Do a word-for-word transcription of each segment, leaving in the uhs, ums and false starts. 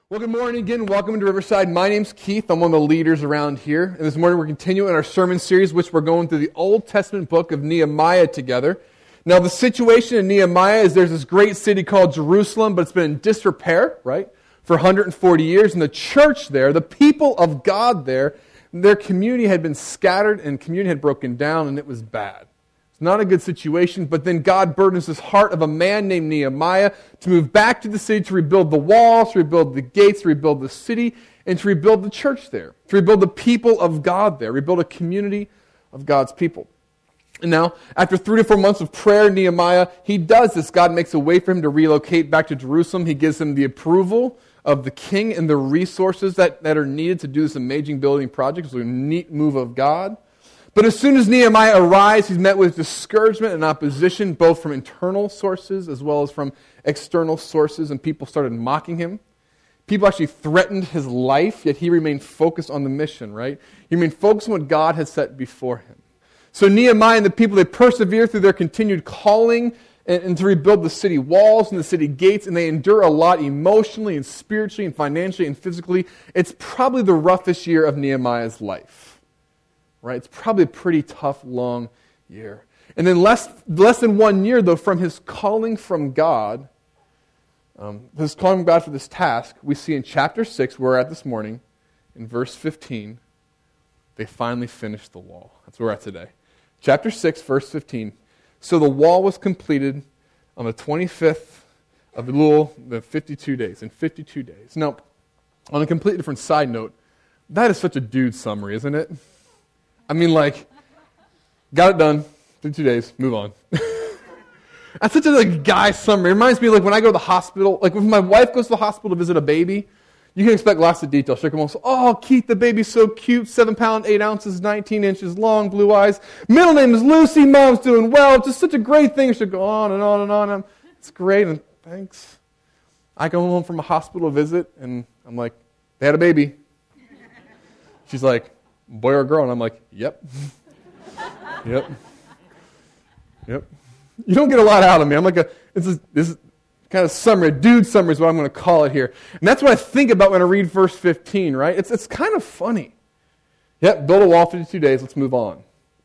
Well, good morning again. Welcome to Riverside. My name's Keith. I'm one of the leaders around here. And this morning we're continuing our sermon series, which we're going through the Old Testament book of Nehemiah together. Now, the situation in Nehemiah is there's this great city called Jerusalem, but it's been in disrepair, right, for one hundred forty years. And the church there, the people of God there, their community had been scattered and community had broken down, and it was bad. It's not a good situation, but then God burdens this heart of a man named Nehemiah to move back to the city to rebuild the walls, to rebuild the gates, to rebuild the city, and to rebuild the church there, to rebuild the people of God there, rebuild a community of God's people. And now, after three to four months of prayer, Nehemiah, he does this. God makes a way for him to relocate back to Jerusalem. He gives him the approval of the king and the resources that, that are needed to do this amazing building project. It's a neat move of God. But as soon as Nehemiah arrives, he's met with discouragement and opposition, both from internal sources as well as from external sources, and people started mocking him. People actually threatened his life, yet he remained focused on the mission, right? He remained focused on what God had set before him. So Nehemiah and the people, they persevere through their continued calling and, and to rebuild the city walls and the city gates, and they endure a lot emotionally and spiritually and financially and physically. It's probably the roughest year of Nehemiah's life. Right? It's probably a pretty tough, long year. And then less, less than one year, though, from his calling from God, um, his calling from God for this task, we see in chapter six, where we're at this morning, in verse fifteen, they finally finished the wall. That's where we're at today. Chapter six, verse fifteen. So the wall was completed on the twenty-fifth of Elul, the fifty-two days, in fifty-two days. Now, on a completely different side note, that is such a dude summary, isn't it? I mean, like, got it done, fifty-two days, move on. That's such a like, guy summary. It reminds me, like, when I go to the hospital, like, when my wife goes to the hospital to visit a baby, you can expect lots of details. She'll come home and say, oh, Keith, the baby's so cute, seven pound, eight ounces, nineteen inches long, blue eyes. Middle name is Lucy, mom's doing well. It's just such a great thing. She'll go on and on and on. I'm, it's great, and thanks. I go home from a hospital visit, and I'm like, they had a baby. She's like, boy or girl? And I'm like, yep. yep. Yep. You don't get a lot out of me. I'm like a, this is, this is kind of summary, a dude summary is what I'm going to call it here. And that's what I think about when I read verse fifteen, right? It's it's kind of funny. Yep, build a wall, fifty-two days, let's move on.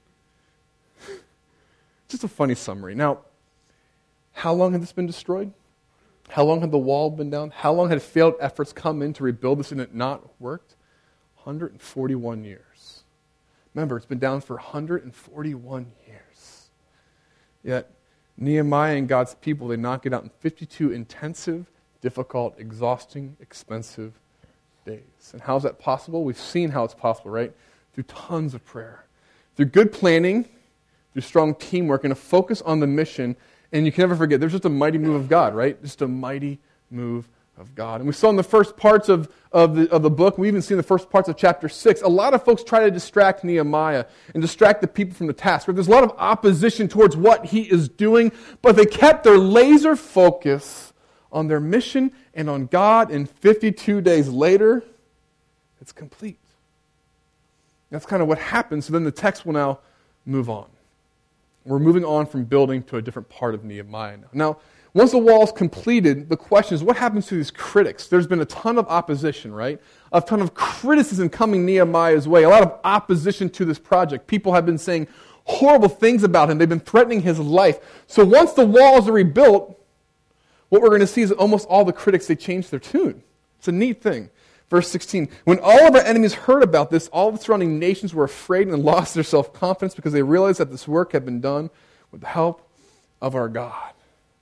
Just a funny summary. Now, how long had this been destroyed? How long had the wall been down? How long had failed efforts come in to rebuild this and it not worked? one hundred forty-one years. Remember, it's been down for one hundred forty-one years. Yet, Nehemiah and God's people, they knock it out in fifty-two intensive, difficult, exhausting, expensive days. And how is that possible? We've seen how it's possible, right? Through tons of prayer. Through good planning, through strong teamwork, and a focus on the mission. And you can never forget, there's just a mighty move of God, right? Just a mighty move of God. And we saw in the first parts of, of, the, of the book, we even see in the first parts of chapter six, a lot of folks try to distract Nehemiah and distract the people from the task. There's a lot of opposition towards what he is doing, but they kept their laser focus on their mission and on God, and fifty-two days later, it's complete. That's kind of what happens. So then the text will now move on. We're moving on from building to a different part of Nehemiah now. Now, once the wall is completed, the question is, what happens to these critics? There's been a ton of opposition, right? A ton of criticism coming Nehemiah's way. A lot of opposition to this project. People have been saying horrible things about him. They've been threatening his life. So once the walls are rebuilt, what we're going to see is that almost all the critics, they change their tune. It's a neat thing. Verse sixteen, when all of our enemies heard about this, all the surrounding nations were afraid and lost their self-confidence because they realized that this work had been done with the help of our God.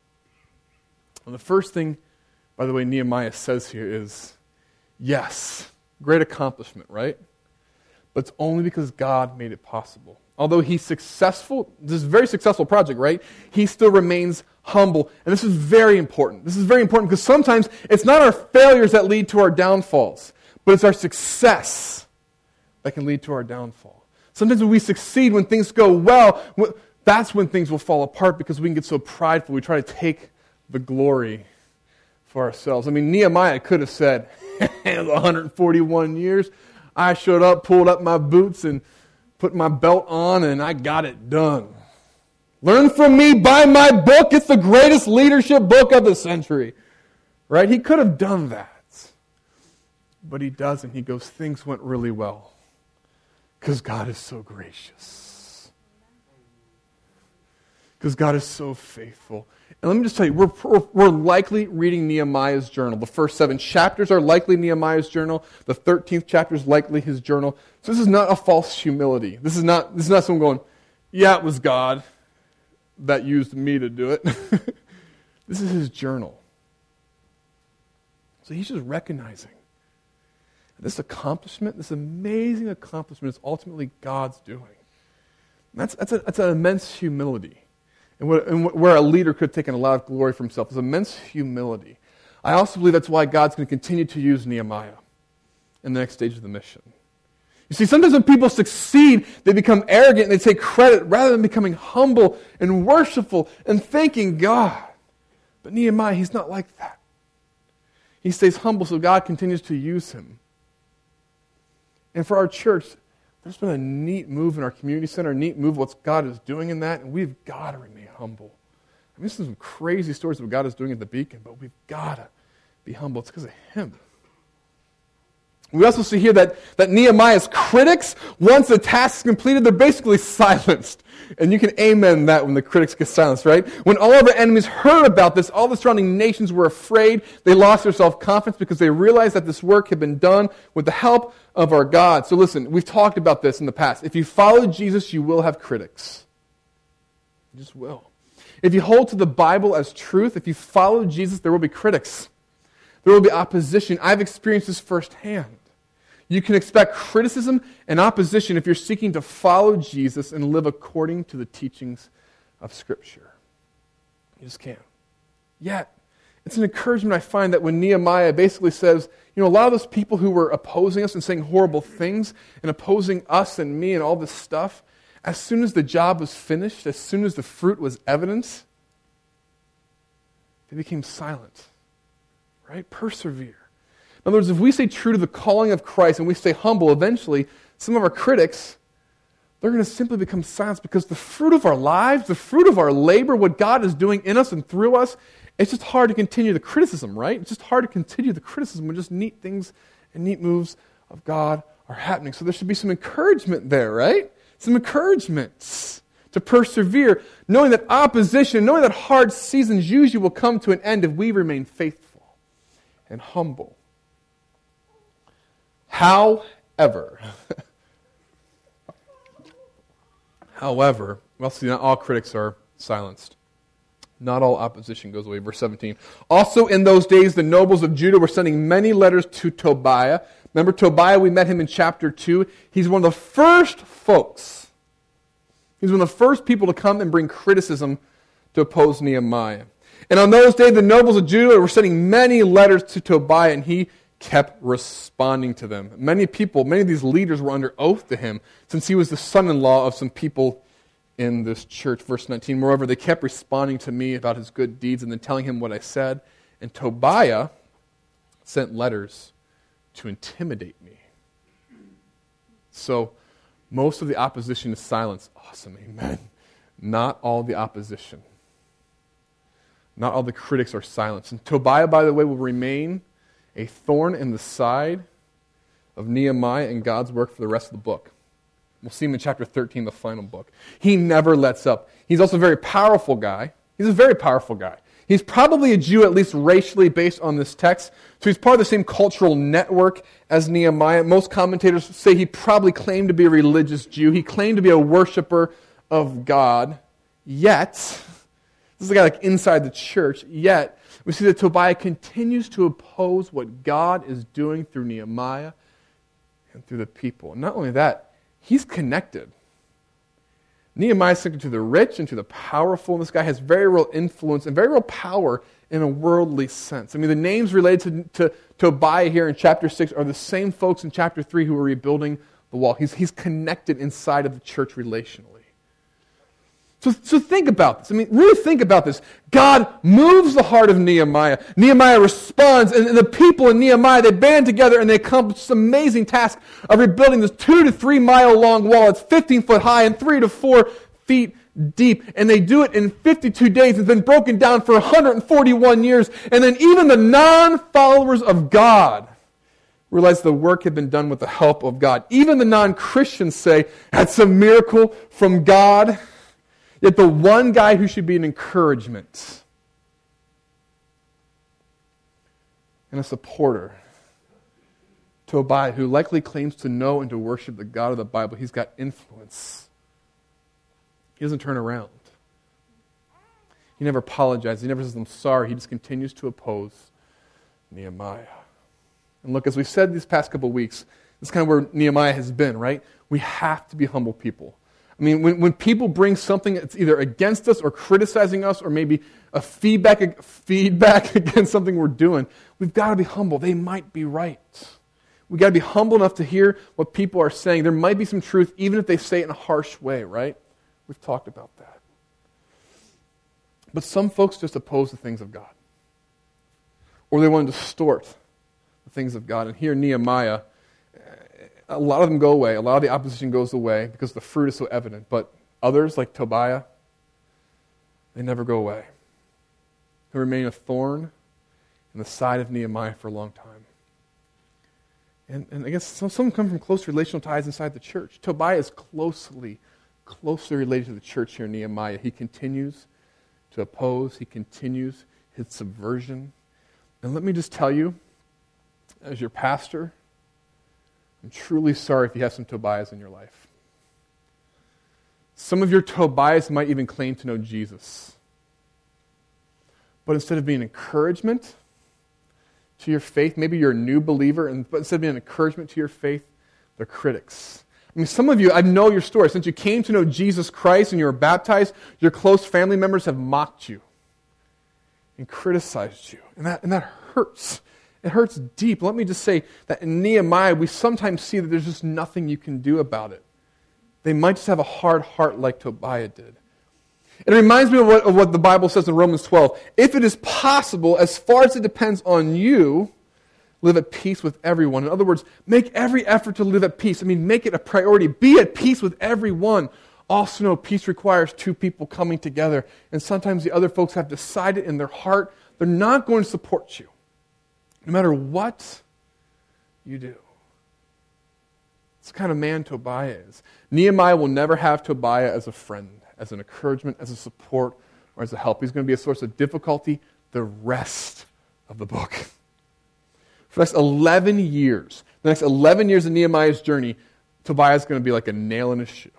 And the first thing, by the way, Nehemiah says here is, yes, great accomplishment, right? But it's only because God made it possible. Although he's successful, this is a very successful project, right? He still remains humble. And this is very important. This is very important because sometimes it's not our failures that lead to our downfalls, but it's our success that can lead to our downfall. Sometimes when we succeed, when things go well, that's when things will fall apart because we can get so prideful. We try to take the glory for ourselves. I mean, Nehemiah could have said, one hundred forty-one years, I showed up, pulled up my boots, and put my belt on, and I got it done. Learn from me, buy my book. It's the greatest leadership book of the century. Right? He could have done that. But he doesn't. He goes, things went really well. Because God is so gracious. Because God is so faithful. And let me just tell you, we're, we're likely reading Nehemiah's journal. The first seven chapters are likely Nehemiah's journal. The thirteenth chapter is likely his journal. So this is not a false humility. This is not, this is not someone going, yeah, it was God that used me to do it. This is his journal. So he's just recognizing this accomplishment, this amazing accomplishment is ultimately God's doing. And that's, that's, a, that's an immense humility. And, what, and where a leader could have taken a lot of glory for himself is immense humility. I also believe that's why God's going to continue to use Nehemiah in the next stage of the mission. You see, sometimes when people succeed, they become arrogant and they take credit rather than becoming humble and worshipful and thanking God. But Nehemiah, he's not like that. He stays humble so God continues to use him. And for our church, there's been a neat move in our community center, a neat move what God is doing in that, and we've got to remain humble. I mean, this is some crazy stories of what God is doing at the Beacon, but we've got to be humble. It's because of him. We also see here that, that Nehemiah's critics, once the task is completed, they're basically silenced. And you can amen that when the critics get silenced, right? When all of our enemies heard about this, all the surrounding nations were afraid. They lost their self-confidence because they realized that this work had been done with the help of our God. So listen, we've talked about this in the past. If you follow Jesus, you will have critics. You just will. If you hold to the Bible as truth, if you follow Jesus, there will be critics. There will be opposition. I've experienced this firsthand. You can expect criticism and opposition if you're seeking to follow Jesus and live according to the teachings of Scripture. You just can't. Yet, it's an encouragement I find that when Nehemiah basically says, you know, a lot of those people who were opposing us and saying horrible things and opposing us and me and all this stuff, as soon as the job was finished, as soon as the fruit was evident, they became silent. Right? Persevere. In other words, if we stay true to the calling of Christ and we stay humble, eventually, some of our critics, they're going to simply become silenced because the fruit of our lives, the fruit of our labor, what God is doing in us and through us, it's just hard to continue the criticism, right? It's just hard to continue the criticism when just neat things and neat moves of God are happening. So there should be some encouragement there, right? Some encouragements to persevere, knowing that opposition, knowing that hard seasons usually will come to an end if we remain faithful and humble. However, however, well, see, not all critics are silenced. Not all opposition goes away. Verse seventeen. Also in those days, the nobles of Judah were sending many letters to Tobiah. Remember Tobiah? We met him in chapter two. He's one of the first folks. He's one of the first people to come and bring criticism to oppose Nehemiah. And on those days, the nobles of Judah were sending many letters to Tobiah, and he kept responding to them. Many people, many of these leaders were under oath to him, since he was the son-in-law of some people in this church. Verse nineteen, moreover, they kept responding to me about his good deeds and then telling him what I said. And Tobiah sent letters to intimidate me. So, most of the opposition is silence. Awesome, amen. Not all the opposition. Not all the critics are silenced. And Tobiah, by the way, will remain a thorn in the side of Nehemiah and God's work for the rest of the book. We'll see him in chapter thirteen, the final book. He never lets up. He's also a very powerful guy. He's a very powerful guy. He's probably a Jew, at least racially, based on this text. So he's part of the same cultural network as Nehemiah. Most commentators say he probably claimed to be a religious Jew. He claimed to be a worshiper of God. Yet, this is a guy like inside the church, yet we see that Tobiah continues to oppose what God is doing through Nehemiah and through the people. And not only that, he's connected. Nehemiah is connected to the rich and to the powerful, and this guy has very real influence and very real power in a worldly sense. I mean, the names related to, to Tobiah here in chapter six are the same folks in chapter three who were rebuilding the wall. He's, he's connected inside of the church relationally. So, so think about this. I mean, really think about this. God moves the heart of Nehemiah. Nehemiah responds, and the people in Nehemiah, they band together and they accomplish this amazing task of rebuilding this two to three mile long wall. It's fifteen foot high and three to four feet deep. And they do it in fifty-two days. It's been broken down for one hundred forty-one years. And then even the non-followers of God, realized the work had been done with the help of God. Even the non-Christians say, that's a miracle from God. Yet the one guy who should be an encouragement and a supporter, Tobiah, who likely claims to know and to worship the God of the Bible, he's got influence. He doesn't turn around. He never apologizes. He never says, I'm sorry. He just continues to oppose Nehemiah. And look, as we've said these past couple of weeks, this is kind of where Nehemiah has been, right? We have to be humble people. I mean, when, when people bring something that's either against us or criticizing us or maybe a feedback, feedback against something we're doing, we've got to be humble. They might be right. We've got to be humble enough to hear what people are saying. There might be some truth, even if they say it in a harsh way, right? We've talked about that. But some folks just oppose the things of God. Or they want to distort the things of God. And here, Nehemiah, a lot of them go away. A lot of the opposition goes away because the fruit is so evident. But others, like Tobiah, they never go away. They remain a thorn in the side of Nehemiah for a long time. And, and I guess some, some come from close relational ties inside the church. Tobiah is closely, closely related to the church here in Nehemiah. He continues to oppose. He continues his subversion. And let me just tell you, as your pastor, I'm truly sorry if you have some Tobiahs in your life. Some of your Tobiahs might even claim to know Jesus. But instead of being encouragement to your faith, maybe you're a new believer, and but instead of being an encouragement to your faith, they're critics. I mean, some of you, I know your story. Since you came to know Jesus Christ and you were baptized, your close family members have mocked you and criticized you. And that, and that hurts. It hurts deep. Let me just say that in Nehemiah, we sometimes see that there's just nothing you can do about it. They might just have a hard heart like Tobiah did. It reminds me of what, of what the Bible says in Romans twelve. If it is possible, as far as it depends on you, live at peace with everyone. In other words, make every effort to live at peace. I mean, make it a priority. Be at peace with everyone. Also know peace requires two people coming together. And sometimes the other folks have decided in their heart they're not going to support you. No matter what you do. It's the kind of man Tobiah is. Nehemiah will never have Tobiah as a friend, as an encouragement, as a support, or as a help. He's going to be a source of difficulty the rest of the book. For the next eleven years, the next eleven years of Nehemiah's journey, Tobiah is going to be like a nail in his shoe.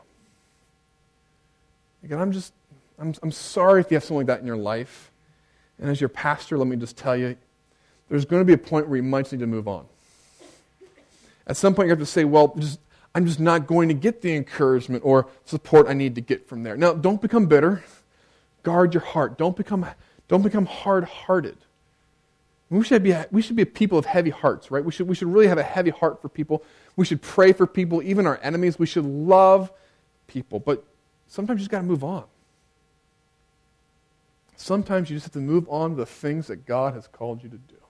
Again, I'm just, I'm, I'm sorry if you have something like that in your life. And as your pastor, let me just tell you, there's going to be a point where you might need to move on. At some point, you have to say, well, just, I'm just not going to get the encouragement or support I need to get from there. Now, don't become bitter. Guard your heart. Don't become, don't become hard-hearted. We should be, we should be a people of heavy hearts, right? We should, we should really have a heavy heart for people. We should pray for people, even our enemies. We should love people. But sometimes you just got to move on. Sometimes you just have to move on to the things that God has called you to do.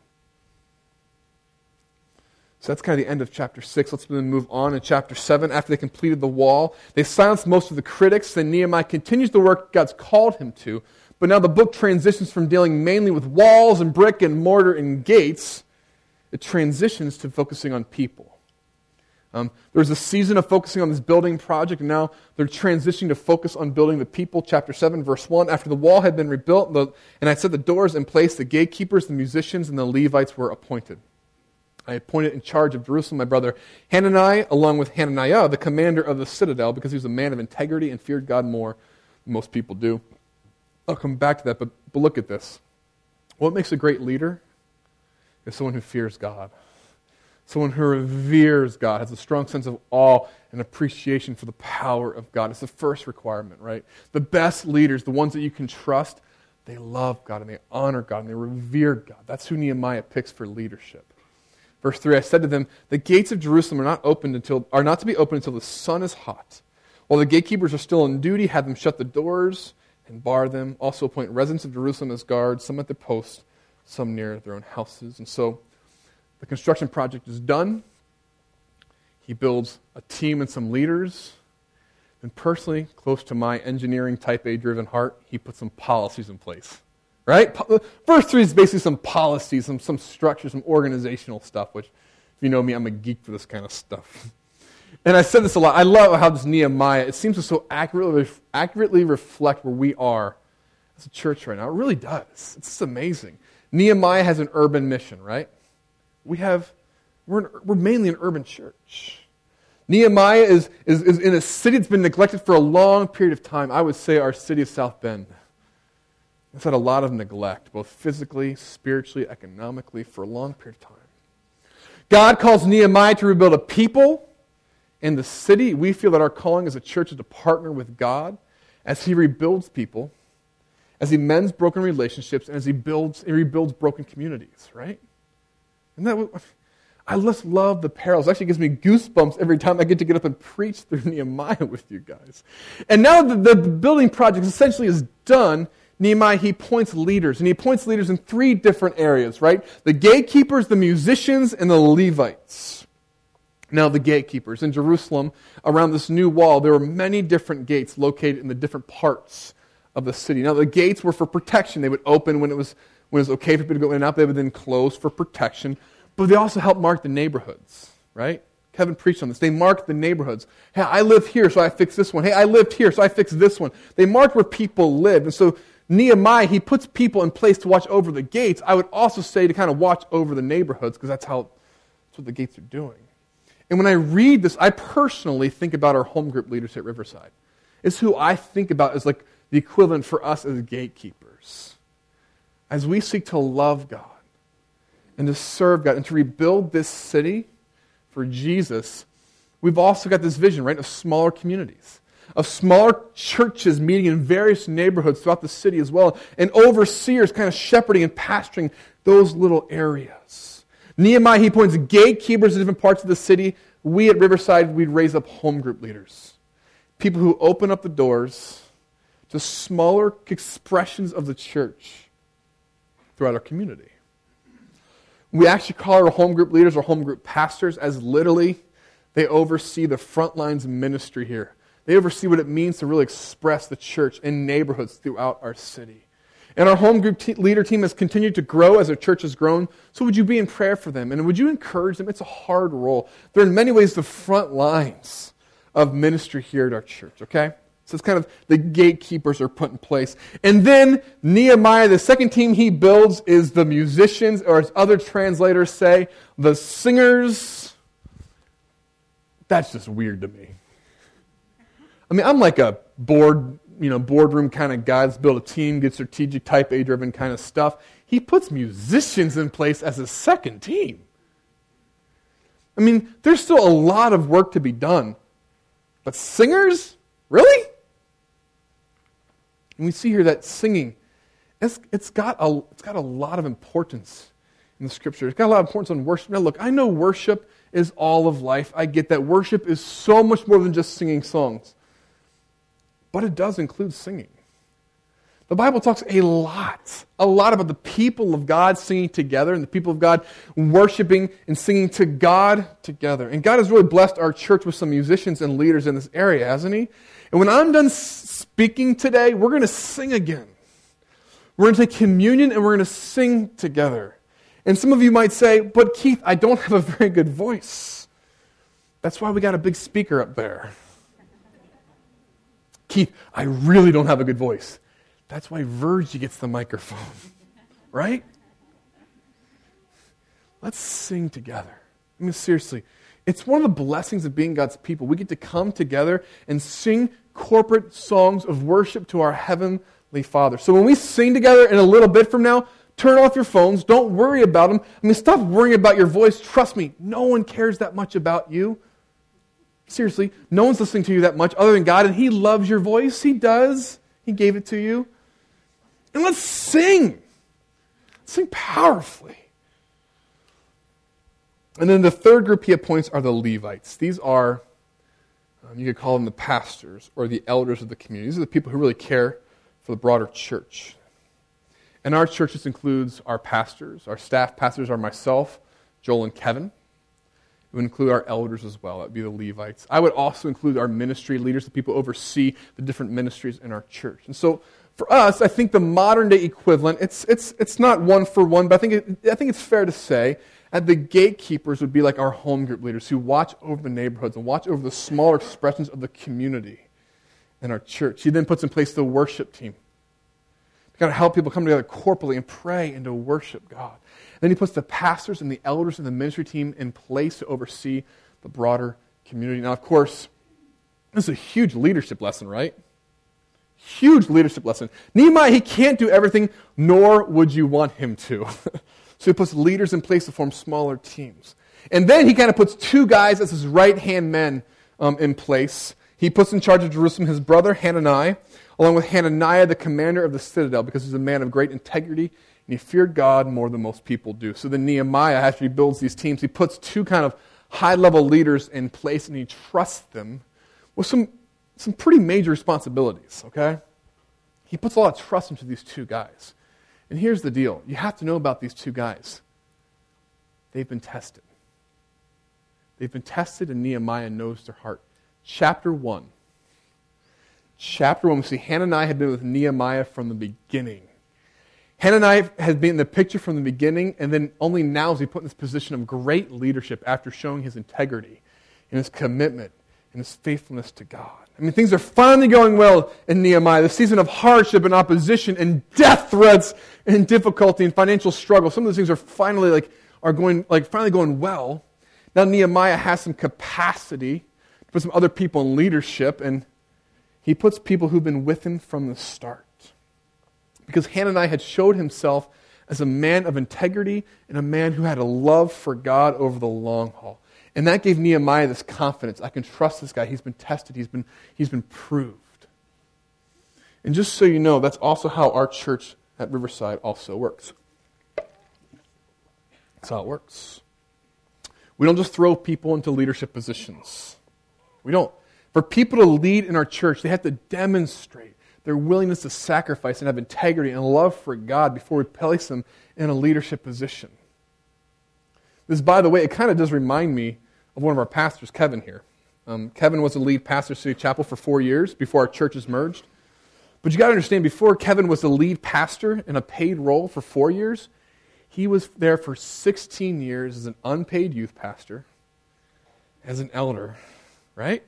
So that's kind of the end of chapter six. Let's then move on in chapter seven. After they completed the wall, they silenced most of the critics. Then Nehemiah continues the work God's called him to. But now the book transitions from dealing mainly with walls and brick and mortar and gates. It transitions to focusing on people. Um, there was a season of focusing on this building project, and now they're transitioning to focus on building the people. Chapter seven, verse one, after the wall had been rebuilt, the, and I set the doors in place, the gatekeepers, the musicians, and the Levites were appointed. I appointed in charge of Jerusalem my brother Hanani, along with Hananiah, the commander of the citadel, because he was a man of integrity and feared God more than most people do. I'll come back to that, but, but look at this. What makes a great leader is someone who fears God. Someone who reveres God, has a strong sense of awe and appreciation for the power of God. It's the first requirement, right? The best leaders, the ones that you can trust, they love God and they honor God and they revere God. That's who Nehemiah picks for leadership. Verse three, I said to them, the gates of Jerusalem are not opened until are not to be opened until the sun is hot. While the gatekeepers are still on duty, have them shut the doors and bar them. Also appoint residents of Jerusalem as guards, some at the post, some near their own houses. And so the construction project is done. He builds a team and some leaders. And personally, close to my engineering type A driven heart, he puts some policies in place. Right? Verse three is basically some policies, some, some structure, some organizational stuff, which If you know me, I'm a geek for this kind of stuff. And I said this a lot. I love how this Nehemiah, it seems to so accurately, accurately reflect where we are as a church right now. It really does. It's just amazing. Nehemiah has an urban mission, right? We have, we're, an, we're mainly an urban church. Nehemiah is, is, is in a city that's been neglected for a long period of time. I would say our city of South Bend. It's had a lot of neglect, both physically, spiritually, economically, for a long period of time. God calls Nehemiah to rebuild a people in the city. We feel that our calling as a church is to partner with God as He rebuilds people, as He mends broken relationships, and as He builds, He rebuilds broken communities, right? And that I just love the parallels. It actually gives me goosebumps every time I get to get up and preach through Nehemiah with you guys. And now that the building project essentially is done, Nehemiah, he appoints leaders, and he appoints leaders in three different areas, right? The gatekeepers, the musicians, and the Levites. Now, the gatekeepers. In Jerusalem, around this new wall, there were many different gates located in the different parts of the city. Now, the gates were for protection. They would open when it was when it was okay for people to go in and out. They would then close for protection. But they also helped mark the neighborhoods, right? Kevin preached on this. They marked the neighborhoods. Hey, I live here, so I fixed this one. Hey, I lived here, so I fixed this one. They marked where people lived. And so Nehemiah, he puts people in place to watch over the gates. I would also say to kind of watch over the neighborhoods, because that's how that's what the gates are doing. And when I read this, I personally think about our home group leaders at Riverside. It's who I think about as like the equivalent for us as gatekeepers. As we seek to love God and to serve God and to rebuild this city for Jesus, we've also got this vision, right, of smaller communities, of smaller churches meeting in various neighborhoods throughout the city as well, and overseers kind of shepherding and pastoring those little areas. Nehemiah, he appoints gatekeepers in different parts of the city. We at Riverside, we'd raise up home group leaders, people who open up the doors to smaller expressions of the church throughout our community. We actually call our home group leaders or home group pastors, as literally they oversee the front lines of ministry here. They oversee what it means to really express the church in neighborhoods throughout our city. And our home group te- leader team has continued to grow as our church has grown. So would you be in prayer for them? And would you encourage them? It's a hard role. They're in many ways the front lines of ministry here at our church, okay? So it's kind of the gatekeepers are put in place. And then Nehemiah, the second team he builds is the musicians, or as other translators say, the singers. That's just weird to me. I mean, I'm like a board, you know, boardroom kind of guy that's built a team, get strategic, type A driven kind of stuff. He puts musicians in place as a second team. I mean, there's still a lot of work to be done. But singers? Really? And we see here that singing, it's, it's, got a, it's got a lot of importance in the Scripture. It's got a lot of importance on worship. Now look, I know worship is all of life. I get that. Worship is so much more than just singing songs. But it does include singing. The Bible talks a lot, a lot about the people of God singing together and the people of God worshiping and singing to God together. And God has really blessed our church with some musicians and leaders in this area, hasn't He? And when I'm done speaking today, we're going to sing again. We're going to take communion and we're going to sing together. And some of you might say, but Keith, I don't have a very good voice. That's why we got a big speaker up there. Keith, I really don't have a good voice. That's why Virgie gets the microphone, right? Let's sing together. I mean, seriously, it's one of the blessings of being God's people. We get to come together and sing corporate songs of worship to our Heavenly Father. So when we sing together in a little bit from now, turn off your phones. Don't worry about them. I mean, stop worrying about your voice. Trust me, no one cares that much about you. Seriously, no one's listening to you that much other than God, and He loves your voice. He does. He gave it to you. And let's sing. Sing powerfully. And then the third group He appoints are the Levites. These are, um, you could call them the pastors or the elders of the community. These are the people who really care for the broader church. And our church, this includes our pastors. Our staff pastors are myself, Joel, and Kevin. It would include our elders as well. That would be the Levites. I would also include our ministry leaders, the people who oversee the different ministries in our church. And so for us, I think the modern day equivalent, it's it's it's not one for one, but I think it, I think it's fair to say, And the gatekeepers would be like our home group leaders who watch over the neighborhoods and watch over the smaller expressions of the community in our church. He then puts in place the worship team. We've got to help people come together corporately and pray and to worship God. Then he puts the pastors and the elders and the ministry team in place to oversee the broader community. Now, of course, this is a huge leadership lesson, right? Huge leadership lesson. Nehemiah, he can't do everything, nor would you want him to. So he puts leaders in place to form smaller teams. And then he kind of puts two guys as his right-hand men um, in place. He puts in charge of Jerusalem his brother Hananiah, along with Hananiah, the commander of the citadel, because he's a man of great integrity, and he feared God more than most people do. So then Nehemiah, after he builds these teams, he puts two kind of high-level leaders in place, and he trusts them with some, some pretty major responsibilities, okay? He puts a lot of trust into these two guys. And here's the deal. You have to know about these two guys. They've been tested. They've been tested, and Nehemiah knows their heart. Chapter one. Chapter one, we see Hananiah had been with Nehemiah from the beginning. Hananiah has been in the picture from the beginning, and then only now is he put in this position of great leadership after showing his integrity and his commitment and his faithfulness to God. I mean, things are finally going well in Nehemiah. The season of hardship and opposition and death threats and difficulty and financial struggle, some of those things are finally like are going like finally going well. Now Nehemiah has some capacity to put some other people in leadership, and he puts people who've been with him from the start. Because Hananiah had showed himself as a man of integrity and a man who had a love for God over the long haul. And that gave Nehemiah this confidence. I can trust this guy. He's been tested. He's been, he's been proved. And just so you know, that's also how our church at Riverside also works. That's how it works. We don't just throw people into leadership positions. We don't. For people to lead in our church, they have to demonstrate their willingness to sacrifice and have integrity and love for God before we place them in a leadership position. This, by the way, it kind of does remind me of one of our pastors, Kevin here. Um, Kevin was the lead pastor of City Chapel for four years before our churches merged. But you got to understand, before Kevin was the lead pastor in a paid role for four years, he was there for sixteen years as an unpaid youth pastor, as an elder, right?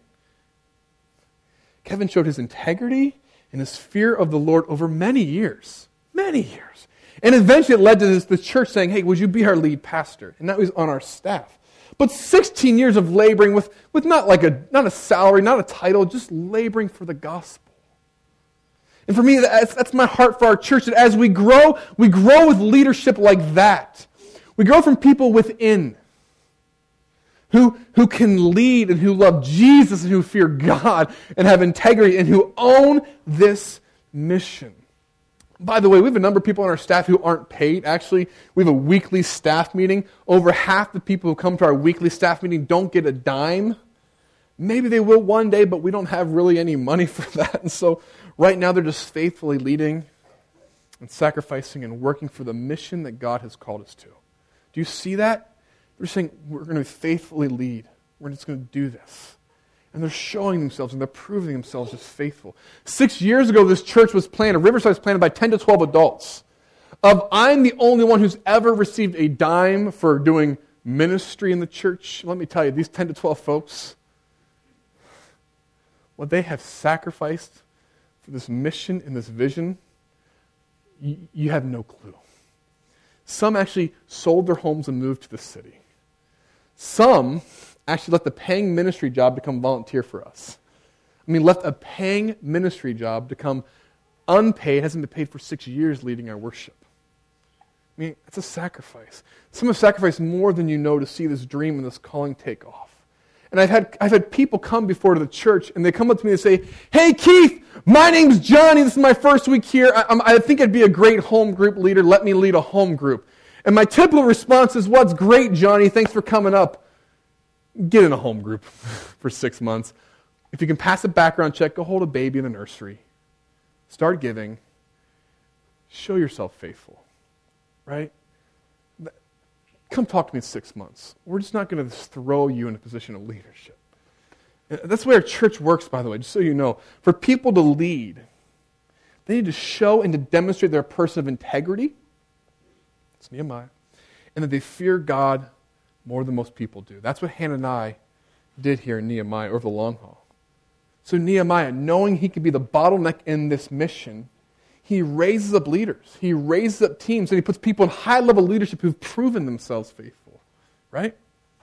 Kevin showed his integrity and his fear of the Lord over many years. Many years. And eventually it led to this, the church saying, hey, would you be our lead pastor? And that was on our staff. But sixteen years of laboring with, with not like a not a salary, not a title, just laboring for the gospel. And for me, that's, that's my heart for our church, that as we grow, we grow with leadership like that. We grow from people within who, who can lead and who love Jesus and who fear God and have integrity and who own this mission. By the way, we have a number of people on our staff who aren't paid. Actually, we have a weekly staff meeting. Over half the people who come to our weekly staff meeting don't get a dime. Maybe they will one day, but we don't have really any money for that. And so right now they're just faithfully leading and sacrificing and working for the mission that God has called us to. Do you see that? They're saying, we're going to faithfully lead. We're just going to do this. And they're showing themselves and they're proving themselves as faithful. Six years ago, this church was planted, Riverside was planted by ten to twelve adults. Of I'm the only one who's ever received a dime for doing ministry in the church. Let me tell you, these ten to twelve folks, what they have sacrificed for this mission and this vision, you, you have no clue. Some actually sold their homes and moved to the city. Some actually left the paying ministry job to come volunteer for us. I mean, left a paying ministry job to come unpaid, hasn't been paid for six years leading our worship. I mean, it's a sacrifice. Some have sacrificed more than you know to see this dream and this calling take off. And I've had I've had people come before to the church, and they come up to me and say, hey, Keith, my name's Johnny. This is my first week here. I, I think I'd be a great home group leader. Let me lead a home group. And my typical response is, what's great, Johnny? Thanks for coming up. Get in a home group for six months. If you can pass a background check, go hold a baby in the nursery. Start giving. Show yourself faithful. Right? Come talk to me in six months. We're just not going to throw you in a position of leadership. That's the way our church works, by the way, just so you know. For people to lead, they need to show and to demonstrate they're a person of integrity. It's Nehemiah. and that they fear God more than most people do. That's what Hananiah did here in Nehemiah over the long haul. So Nehemiah, knowing he could be the bottleneck in this mission, he raises up leaders. He raises up teams, and he puts people in high-level leadership who've proven themselves faithful. Right?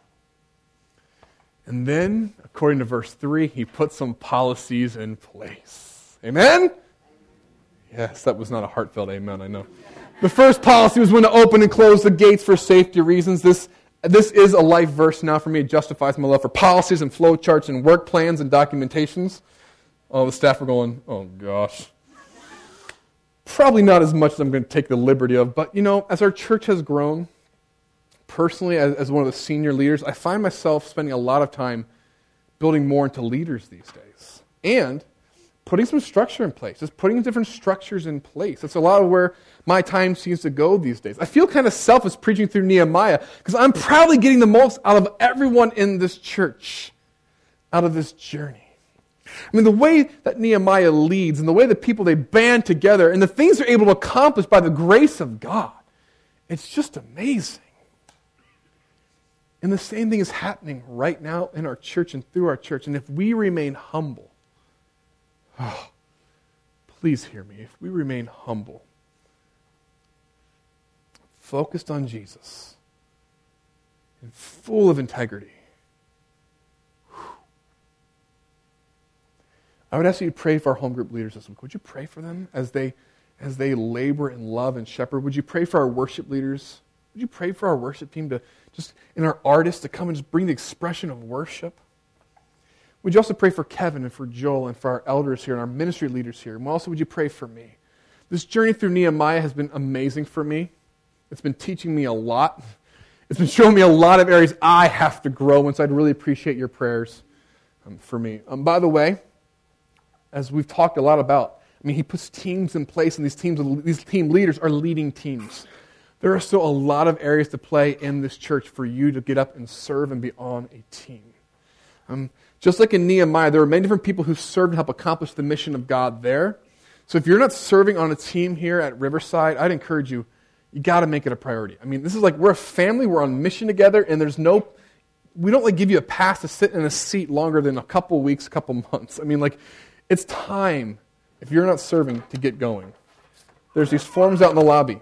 And then, according to verse three, he puts some policies in place. Amen? Yes, that was not a heartfelt amen, I know. The first policy was when to open and close the gates for safety reasons. This, this is a life verse now for me. It justifies my love for policies and flow charts and work plans and documentations. All the staff are going, oh gosh. Probably not as much as I'm going to take the liberty of, but you know, as our church has grown, personally, as, as one of the senior leaders, I find myself spending a lot of time building more into leaders these days. And putting some structure in place, just putting different structures in place. That's a lot of where my time seems to go these days. I feel kind of selfish preaching through Nehemiah because I'm probably getting the most out of everyone in this church, out of this journey. I mean, the way that Nehemiah leads and the way the people, they band together and the things they're able to accomplish by the grace of God, it's just amazing. And the same thing is happening right now in our church and through our church. And if we remain humble, oh, please hear me, if we remain humble, focused on Jesus, and full of integrity, I would ask you to pray for our home group leaders this week. Would you pray for them as they as they labor and love and shepherd? Would you pray for our worship leaders? Would you pray for our worship team to just, and our artists to come and just bring the expression of worship? Would you also pray for Kevin and for Joel and for our elders here and our ministry leaders here? And also, would you pray for me? This journey through Nehemiah has been amazing for me. It's been teaching me a lot. It's been showing me a lot of areas I have to grow in, so I'd really appreciate your prayers um, for me. Um, by the way, as we've talked a lot about, I mean, he puts teams in place, and these teams, these team leaders are leading teams. There are still a lot of areas to play in this church for you to get up and serve and be on a team. Um, just like in Nehemiah, there are many different people who served and help accomplish the mission of God there. So if you're not serving on a team here at Riverside, I'd encourage you, you got to make it a priority. I mean, this is like we're a family, we're on mission together, and there's no, we don't like give you a pass to sit in a seat longer than a couple weeks, a couple months. I mean, like, it's time, if you're not serving, to get going. There's these forms out in the lobby.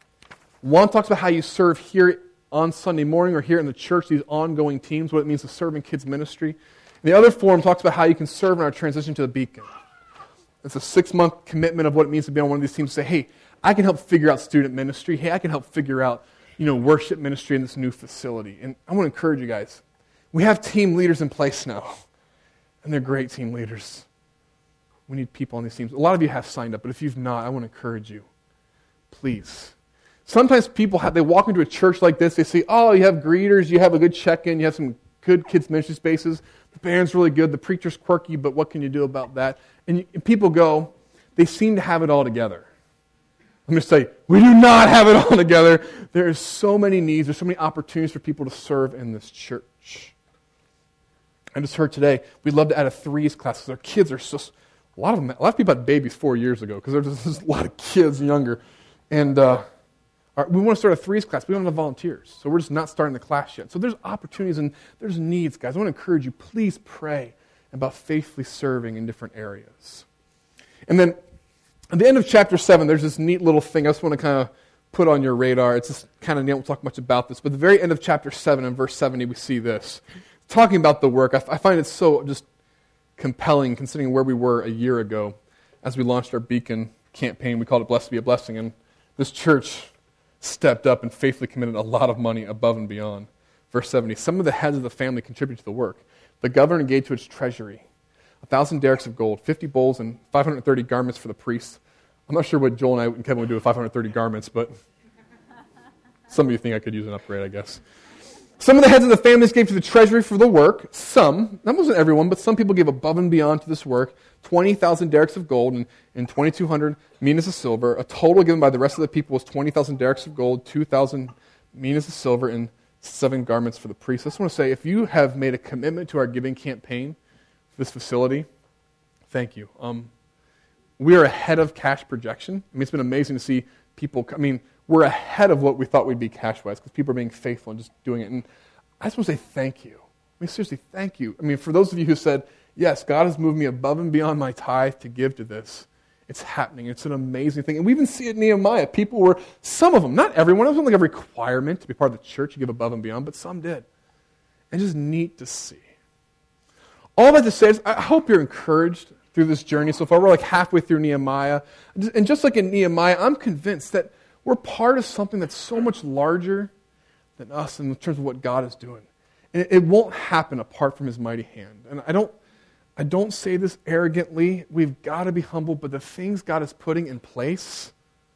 One talks about how you serve here on Sunday morning or here in the church, these ongoing teams, what it means to serve in kids' ministry. And the other form talks about how you can serve in our transition to the Beacon. It's a six-month commitment of what it means to be on one of these teams. Say, hey, I can help figure out student ministry. Hey, I can help figure out, you know, worship ministry in this new facility. And I want to encourage you guys. We have team leaders in place now, and they're great team leaders. We need people on these teams. A lot of you have signed up, but if you've not, I want to encourage you. Please. Sometimes people have, they walk into a church like this, they say, oh, you have greeters, you have a good check-in, you have some good kids ministry spaces, the band's really good, the preacher's quirky, but what can you do about that? And, you, and people go, they seem to have it all together. I'm going to say, we do not have it all together. There are so many needs, there's so many opportunities for people to serve in this church. I just heard today, we'd love to add a threes class because our kids are so... A lot of them, a lot of people had babies four years ago because there's just a lot of kids younger. And uh, our, we want to start a threes class. We don't have volunteers. So we're just not starting the class yet. So there's opportunities and there's needs, guys. I want to encourage you, please pray about faithfully serving in different areas. And then at the end of chapter seven, there's this neat little thing I just want to kind of put on your radar. It's just kind of neat. We'll talk much about this. But at the very end of chapter seven, in verse seventy, we see this. Talking about the work, I, I find it so just compelling considering where we were a year ago as we launched our Beacon campaign. We called it Blessed to be a Blessing, and this church stepped up and faithfully committed a lot of money above and beyond. Verse seventy, some of the heads of the family contributed to the work. The governor gave to its treasury a thousand derricks of gold, fifty bowls, and five hundred thirty garments for the priests. I'm not sure what Joel and I and Kevin would do with five hundred thirty garments, but some of you think I could use an upgrade, I guess. Some of the heads of the families gave to the treasury for the work. Some, that wasn't everyone, but some people gave above and beyond to this work, twenty thousand derricks of gold and, and twenty-two hundred minas of silver. A total given by the rest of the people was twenty thousand derricks of gold, two thousand minas of silver, and seven garments for the priests. I just want to say, if you have made a commitment to our giving campaign for this facility, thank you. Um, we are ahead of cash projection. I mean, it's been amazing to see people, I mean, we're ahead of what we thought we'd be cash-wise because people are being faithful and just doing it. And I just want to say thank you. I mean, seriously, thank you. I mean, for those of you who said, yes, God has moved me above and beyond my tithe to give to this, it's happening. It's an amazing thing. And we even see it in Nehemiah. People were, some of them, not everyone, it wasn't like a requirement to be part of the church to give above and beyond, but some did. And just neat to see. All that to say is, I hope you're encouraged through this journey so far. We're like halfway through Nehemiah. And just like in Nehemiah, I'm convinced that we're part of something that's so much larger than us in terms of what God is doing. And it won't happen apart from His mighty hand. And I don't I don't say this arrogantly. We've got to be humble, but the things God is putting in place,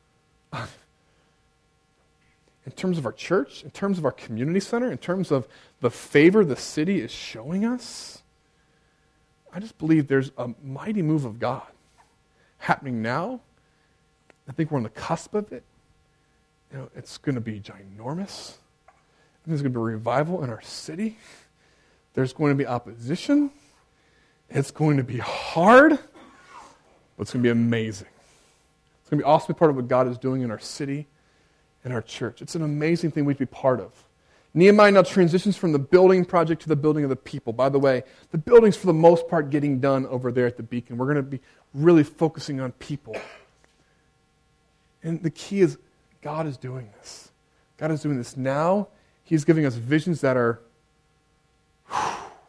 in terms of our church, in terms of our community center, in terms of the favor the city is showing us, I just believe there's a mighty move of God happening now. I think we're on the cusp of it. You know, it's going to be ginormous. There's going to be a revival in our city. There's going to be opposition. It's going to be hard, but it's going to be amazing. It's going to be awesome to be part of what God is doing in our city and our church. It's an amazing thing we'd be part of. Nehemiah now transitions from the building project to the building of the people. By the way, the building's for the most part getting done over there at the Beacon. We're going to be really focusing on people. And the key is God is doing this. God is doing this now. He's giving us visions that are whew,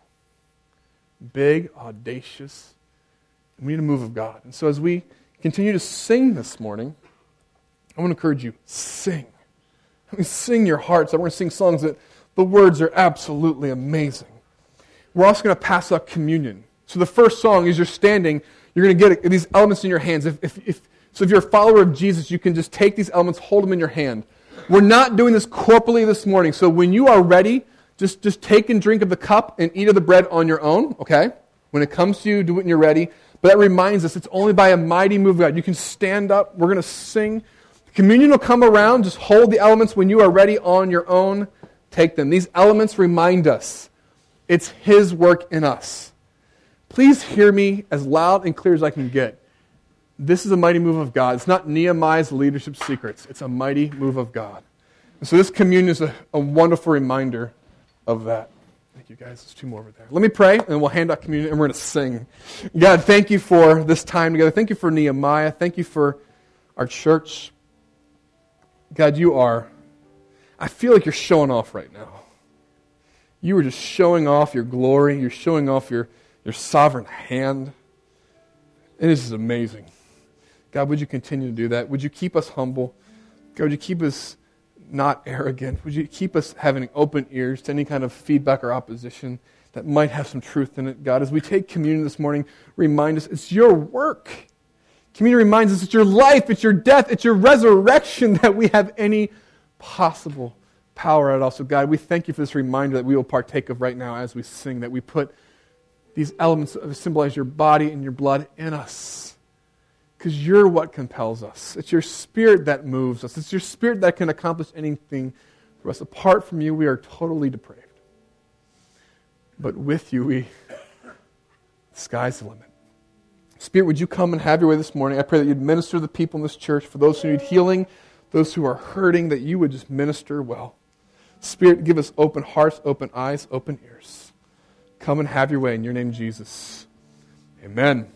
big, audacious, and we need a move of God. And so as we continue to sing this morning, I want to encourage you, sing. I mean, sing your hearts. We're going to sing songs that the words are absolutely amazing. We're also going to pass out communion. So the first song, as you're standing, you're going to get these elements in your hands. If, if, if, so if you're a follower of Jesus, you can just take these elements, hold them in your hand. We're not doing this corporately this morning. So when you are ready, just, just take and drink of the cup and eat of the bread on your own, okay? When it comes to you, do it when you're ready. But that reminds us, it's only by a mighty move of God. You can stand up. We're going to sing. Communion will come around. Just hold the elements when you are ready on your own. Take them. These elements remind us it's His work in us. Please hear me as loud and clear as I can get. This is a mighty move of God. It's not Nehemiah's leadership secrets. It's a mighty move of God. And so this communion is a, a wonderful reminder of that. Thank you, guys. There's two more over there. Let me pray, and we'll hand out communion, and we're going to sing. God, thank you for this time together. Thank you for Nehemiah. Thank you for our church. God, you are, I feel like you're showing off right now. You are just showing off your glory. You're showing off your, your sovereign hand. And this is amazing. God, would you continue to do that? Would you keep us humble? God, would you keep us not arrogant? Would you keep us having open ears to any kind of feedback or opposition that might have some truth in it? God, as we take communion this morning, remind us it's your work. Communion reminds us it's your life, it's your death, it's your resurrection that we have any possible power at all. So God, we thank you for this reminder that we will partake of right now as we sing, that we put these elements that symbolize your body and your blood in us. Because you're what compels us. It's your Spirit that moves us. It's your Spirit that can accomplish anything for us. Apart from you, we are totally depraved. But with you, we, the sky's the limit. Spirit, would you come and have your way this morning? I pray that you'd minister to the people in this church. For those who need healing, those who are hurting, that you would just minister well. Spirit, give us open hearts, open eyes, open ears. Come and have your way in your name, Jesus. Amen.